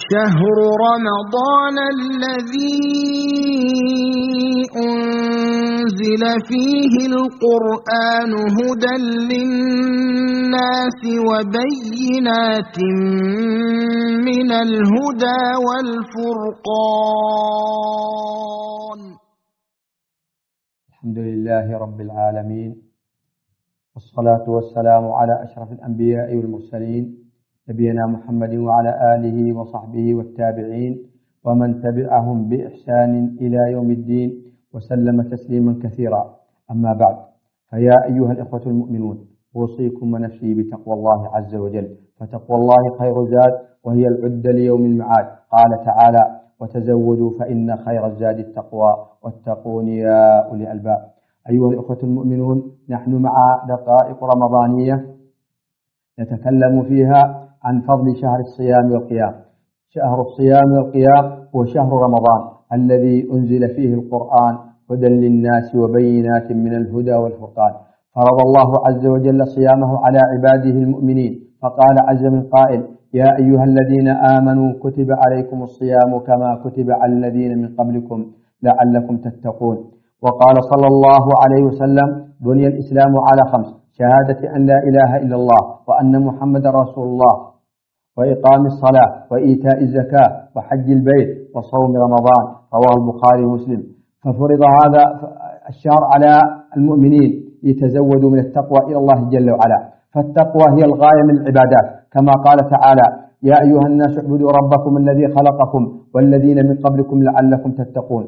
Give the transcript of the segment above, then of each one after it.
شهر رمضان الذي أنزل فيه القرآن هدى للناس وبينات من الهدى والفرقان. الحمد لله رب العالمين، والصلاة والسلام على أشرف الأنبياء والمرسلين نبينا محمد وعلى آله وصحبه والتابعين ومن تبعهم بإحسان إلى يوم الدين وسلم تسليما كثيرا. أما بعد، فيا أيها الإخوة المؤمنون، أوصيكم ونفسي بتقوى الله عز وجل، فتقوى الله خير زاد وهي العدة ليوم المعاد. قال تعالى: وتزودوا فإن خير الزاد التقوى واتقون يا أولي الألباب. أيها الإخوة المؤمنون، نحن مع دقائق رمضانية نتكلم فيها عن فضل شهر الصيام والقيام. شهر الصيام والقيام هو شهر رمضان الذي أنزل فيه القرآن هدى للناس وبينات من الهدى والفرقان. فرض الله عز وجل صيامه على عباده المؤمنين، فقال عز من قائل: يا أيها الذين آمنوا كتب عليكم الصيام كما كتب على الذين من قبلكم لعلكم تتقون. وقال صلى الله عليه وسلم: بني الإسلام على 5: شهادة أن لا إله إلا الله وأن محمد رسول الله، وإقام الصلاة، وإيتاء الزكاة، وحج البيت، وصوم رمضان. رواه البخاري ومسلم. ففرض هذا الشهر على المؤمنين ليتزودوا من التقوى إلى الله جل وعلا، فالتقوى هي الغاية من العبادات، كما قال تعالى: يا أيها الناس اعبدوا ربكم الذي خلقكم والذين من قبلكم لعلكم تتقون.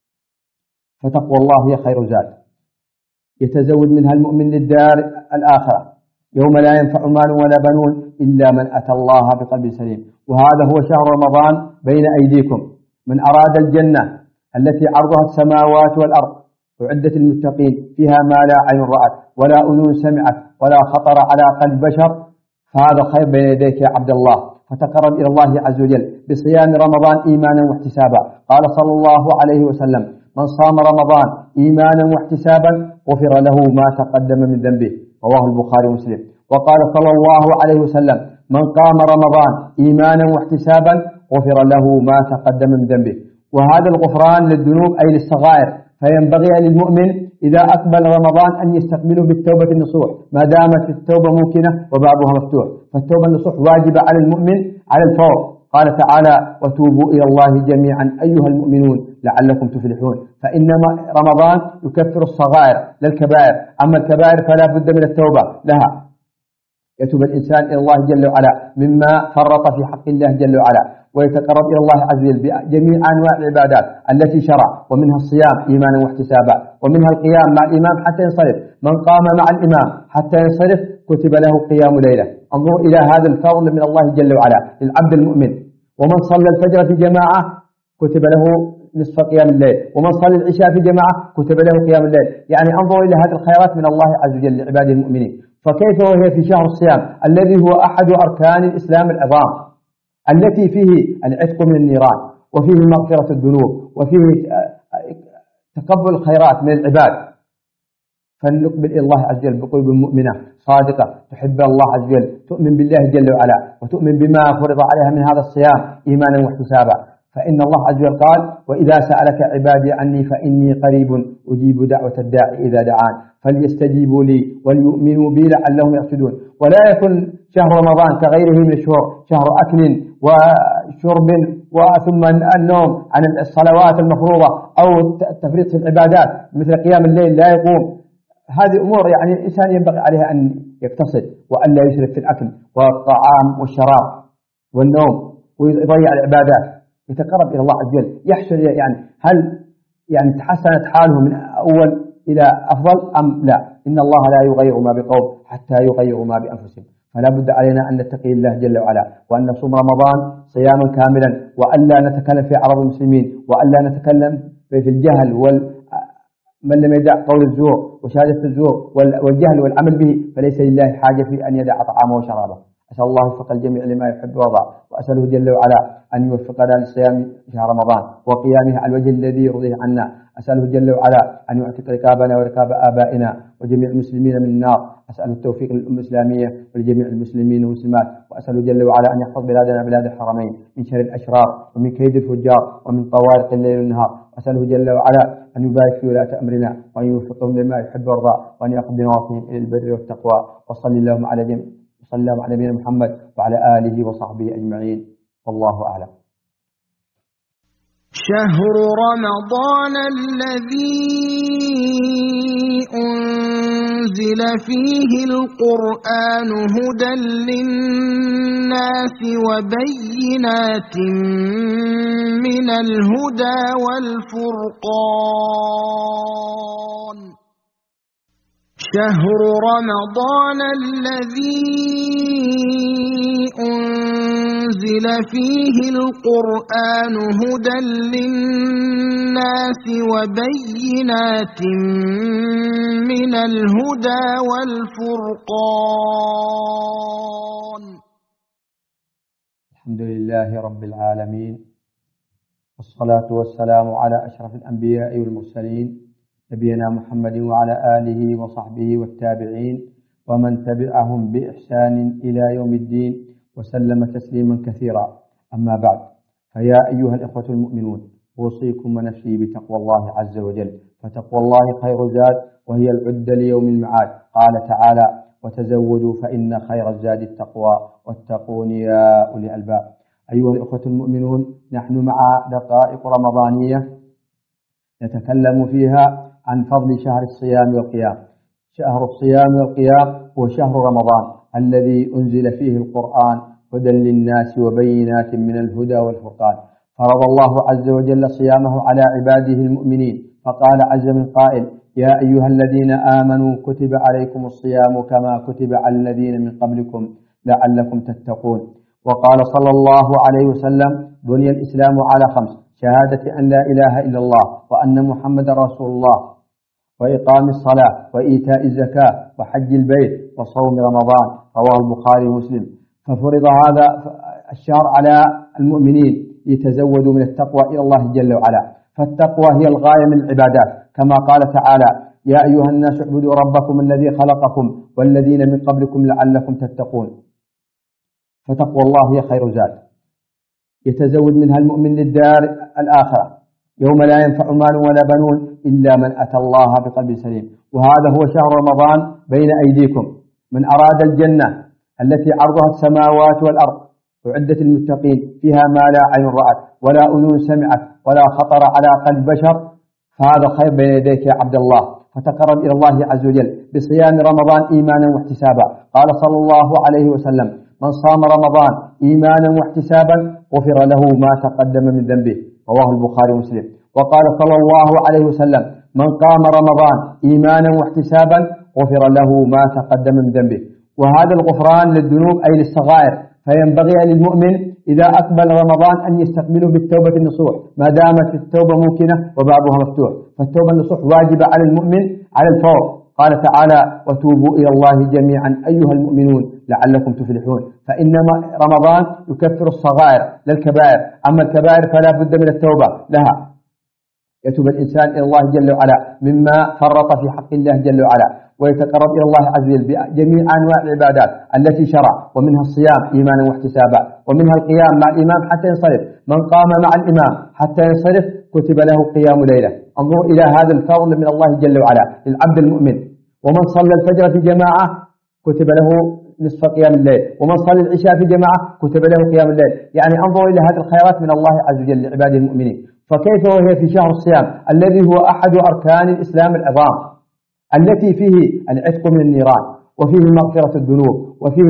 فتقوى الله هي خير زاد يتزود منها المؤمن للدار الآخرة يوم لا ينفع مال ولا بنون إلا من أتى الله بقلب سليم. وهذا هو شهر رمضان بين أيديكم. من أراد الجنة التي عرضها السماوات والأرض أعدت للمتقين، فيها ما لا عين رأت ولا أذن سمعت ولا خطر على قلب بشر، فهذا خير بين يديك يا عبد الله. فتقرب إلى الله عز وجل بصيام رمضان إيمانا واحتسابا. قال صلى الله عليه وسلم: من صام رمضان إيمانا واحتسابا غفر له ما تقدم من ذنبه. رواه البخاري ومسلم. وقال صلى الله عليه وسلم: من قام رمضان إيمانا واحتسابا غفر له ما تقدم من ذنبه. وهذا الغفران للذنوب أي للصغائر، فينبغي للمؤمن إذا أقبل رمضان أن يستقبله بالتوبة النصوح ما دامت التوبة ممكنة وبابها مفتوح. فالتوبة النصوح واجبة على المؤمن على الفور. قال تعالى: وتوبوا إلى الله جميعا أيها المؤمنون لعلكم تفلحون. فإن رمضان يكفر الصغائر لا الكبائر، أما الكبائر فلا بد من التوبة لها. يتوب الإنسان إلى الله جل وعلا مما فرط في حق الله جل وعلا، ويتقرب إلى الله عز وجل بجميع أنواع العبادات التي شرع، ومنها الصيام إيمانا واحتسابا، ومنها القيام مع الإمام حتى ينصرف. من قام مع الإمام حتى ينصرف كتب له قيام ليلة. انظر إلى هذا الفضل من الله جل وعلا للعبد المؤمن. ومن صلى الفجر في جماعة كتب له نصف قيام الليل، ومن صلى العشاء في جماعة كتب له قيام الليل. يعني انظر إلى هذه الخيرات من الله عز وجل لعباده المؤمنين. فكيف وهي في شهر الصيام الذي هو أحد أركان الإسلام العظام، التي فيه العتق من النيران، وفيه مغفرة الذنوب، وفيه تقبل الخيرات من العباد. فلنقبل إلى الله عز وجل بقلوب مؤمنة صادقة تحب الله عز وجل، تؤمن بالله جل وعلا، وتؤمن بما فرض عليها من هذا الصيام إيمانا واحتسابا. فإن الله عز وجل قال: وإذا سألك عبادي عني فإني قريب أجيب دعوة الداعي إذا دعان فليستجيبوا لي وليؤمنوا بي لعلهم يرشدون. ولا يكن شهر رمضان كغيره من الشهور شهر أكل وشرب وثم النوم عن الصلوات المفروضة أو التفريط في العبادات مثل قيام الليل لا يقوم. هذه أمور يعني الإنسان ينبغي عليها أن يقتصد وأن لا يشرك في الأكل والطعام والشراب والنوم ويضيع العبادات، يتقرب إلى الله عز وجل، يحصل يعني هل يعني تحسنت حاله من أول إلى أفضل أم لا؟ إن الله لا يغير ما بقوم حتى يغيروا ما بأنفسهم. فلا بد علينا أن نتقي الله جل وعلا، وأن نصوم رمضان صياما كاملا، وأن لا نتكلم في عرض المسلمين، وأن لا نتكلم في الجهل من لم يدع قول الزور وشهادة الزور والجهل والعمل به فليس لله حاجة في أن يدع طعامه وشرابه. أسأل الله وفق الجميع لما يحب ويرضى، وأسأله جل وعلا أن يوفقنا لصيام شهر رمضان وقيامه على الوجه الذي يرضيه عنا. أسأله جل وعلا أن يعتق ركابنا وركاب آبائنا وجميع المسلمين من النار. أسأل التوفيق للأمة الإسلامية ولجميع المسلمين والمسلمات، وأسأله جل وعلا أن يحفظ بلادنا بلاد الحرمين من شر الأشرار ومن كيد الفجار ومن طوارق الليل والنهار. أسأله جل وعلا أن يبارك في ولاة أمرنا وأن يوفقهم لما يحب ويرضى، وأن يأخذ بنواصيهم إلى البر والتقوى. وصلى اللهم على نبينا محمد وعلى آله وصحبه أجمعين، والله أعلم. شهر رمضان الذي أنزل فيه القرآن هدى للناس وبينات من الهدى والفرقان. شهر رمضان الذي أنزل فيه القرآن هدى للناس وبينات من الهدى والفرقان. الحمد لله رب العالمين، والصلاة والسلام على أشرف الأنبياء والمرسلين نبينا محمد وعلى آله وصحبه والتابعين ومن تبعهم بإحسان إلى يوم الدين وسلم تسليما كثيرا. أما بعد، فيا أيها الإخوة المؤمنون، أوصيكم ونفسي بتقوى الله عز وجل، فتقوى الله خير زاد وهي العدة ليوم المعاد. قال تعالى: وتزودوا فإن خير الزاد التقوى واتقون يا أولي الألباب. أيها الإخوة المؤمنون، نحن مع دقائق رمضانية نتكلم فيها عن فضل شهر الصيام والقيام. شهر الصيام والقيام هو شهر رمضان الذي أنزل فيه القرآن هدى للناس وبينات من الهدى والفرقان. فرض الله عز وجل صيامه على عباده المؤمنين، فقال عز من قائل: يا أيها الذين آمنوا كتب عليكم الصيام كما كتب على الذين من قبلكم لعلكم تتقون. وقال صلى الله عليه وسلم: بني الإسلام على 5: شهادة أن لا إله إلا الله وأن محمد رسول الله، وإقام الصلاة وإيتاء الزكاة وحج البيت وصوم رمضان. رواه البخاري ومسلم. ففرض هذا الشهر على المؤمنين ليتزودوا من التقوى إلى الله جل وعلا، فالتقوى هي الغاية من العبادات، كما قال تعالى: يا أيها الناس اعبدوا ربكم الذي خلقكم والذين من قبلكم لعلكم تتقون. فتقوى الله هي خير زاد يتزود منها المؤمن للدار الآخرة يوم لا ينفع مال ولا بنون إلا من أتى الله بقلب سليم. وهذا هو شهر رمضان بين أيديكم. من أراد الجنة التي عرضها السماوات والأرض أعدت المتقين، فيها ما لا عين رأت ولا أذن سمعت ولا خطر على قلب بشر، فهذا خير بين يديك يا عبد الله. فتقرب إلى الله عز وجل بصيام رمضان إيمانا واحتسابا. قال صلى الله عليه وسلم: من صام رمضان إيمانا واحتسابا غفر له ما تقدم من ذنبه. رواه البخاري ومسلم. وقال صلى الله عليه وسلم: من قام رمضان إيمانا واحتسابا غفر له ما تقدم من ذنبه. وهذا الغفران للذنوب أي للصغائر، فينبغي للمؤمن إذا أقبل رمضان أن يستقبله بالتوبة النصوح ما دامت التوبة ممكنة وبابها مفتوح. فالتوبة النصوح واجبة على المؤمن على الفور. قال تعالى: وتوبوا إلى الله جميعا أيها المؤمنون لعلكم تفلحون. فإنما رمضان يكفر الصغائر لا الكبائر، أما الكبائر فلا بد من التوبة لها. يتوب الإنسان إلى الله جل وعلا مما فرط في حق الله جل وعلا، ويتقرب إلى الله عز وجل بجميع أنواع العبادات التي شرع، ومنها الصيام إيمانا واحتسابا، ومنها القيام مع الإمام حتى ينصرف. من قام مع الإمام حتى ينصرف كتب له قيام ليلة. انظروا إلى هذا الفضل من الله جل وعلا للعبد المؤمن. ومن صلى الفجر في جماعة كتب له نصف قيام الليل، ومن صلى العشاء في جماعة كتب له قيام الليل. يعني انظروا إلى هذه الخيرات من الله عز وجل لعباده المؤمنين. فكيف وهي في شهر الصيام الذي هو أحد أركان الإسلام العظام، التي فيه العتق من النيران، وفيه مغفرة الذنوب، وفيه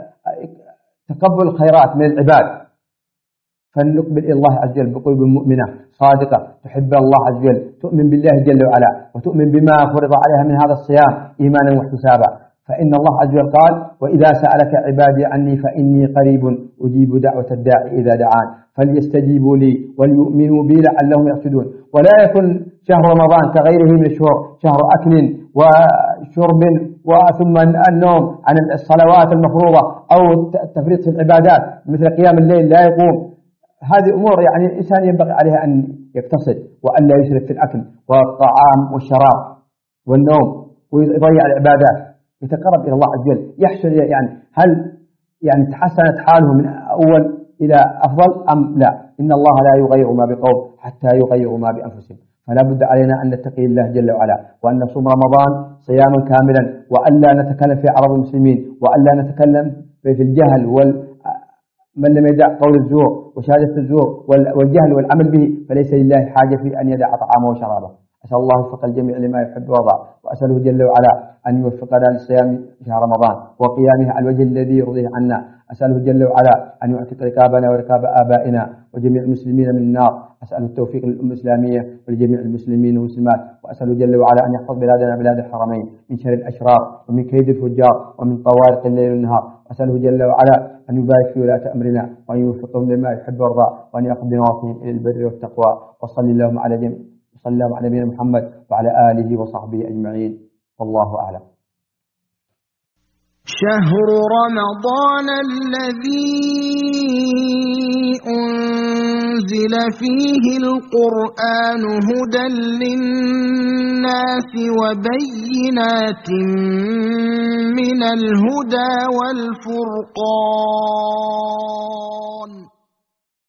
تقبل الخيرات من العباد. فلنقبل إلى الله عز وجل بقلوب مؤمنة صادقة تحب الله عز وجل، تؤمن بالله جل وعلا، وتؤمن بما فرض عليها من هذا الصيام إيمانا واحتسابا. فإن الله عز وجل قال: وإذا سألك عبادي عني فإني قريب أجيب دعوة الداعي إذا دعان فليستجيبوا لي وليؤمنوا بي لعلهم يرشدون. ولا يكن شهر رمضان كغيره من الشهور شهر أكل وشرب ثم النوم عن الصلوات المفروضة أو التفريط في العبادات مثل قيام الليل لا يقوم. هذه أمور يعني الإنسان ينبغي عليه أن يقتصد وأن لا يسرف في الأكل والطعام والشراب والنوم ويضيع العبادات، يتقرب إلى الله عز وجل يحصل. يعني هل يعني تحسنت حاله من أول إلى أفضل أم لا؟ إن الله لا يغير ما بقوم حتى يغيروا ما بأنفسهم. فلا بد علينا أن نتقي الله جل وعلا، وأن نصوم رمضان صياما كاملا، وأن لا نتكلم في عرض المسلمين، وأن لا نتكلم في الجهل من لم يدع قول الزور وشهادة الزور والجهل والعمل به فليس لله حاجة في أن يدع طعامه وشرابه. أسأل الله يوفق الجميع لما يحب ويرضى، وأسأله جل وعلا أن يوفقنا لصيام شهر رمضان وقيامه على الوجه الذي يرضيه عنا. أسأله جل وعلا أن يعتق رقابنا ورقاب آبائنا وجميع المسلمين من النار. أسأل التوفيق للأمة الإسلامية ولجميع المسلمين والمسلمات، وأسأله جل وعلا أن يحفظ بلادنا بلاد الحرمين من شر الأشرار ومن كيد الفجار ومن طوارق الليل والنهار. أسأله جل وعلا أن يبارك في ولاة أمرنا وأن يوفقهم لما يحب ويرضى، وأن يأخذ بنواصيهم إلى البر والتقوى. وصلى اللهم على نبينا محمد وعلى آله وصحبه أجمعين، والله أعلم. شهر رمضان الذي أنزل فيه القرآن هدى للناس وبينات من الهدى والفرقان.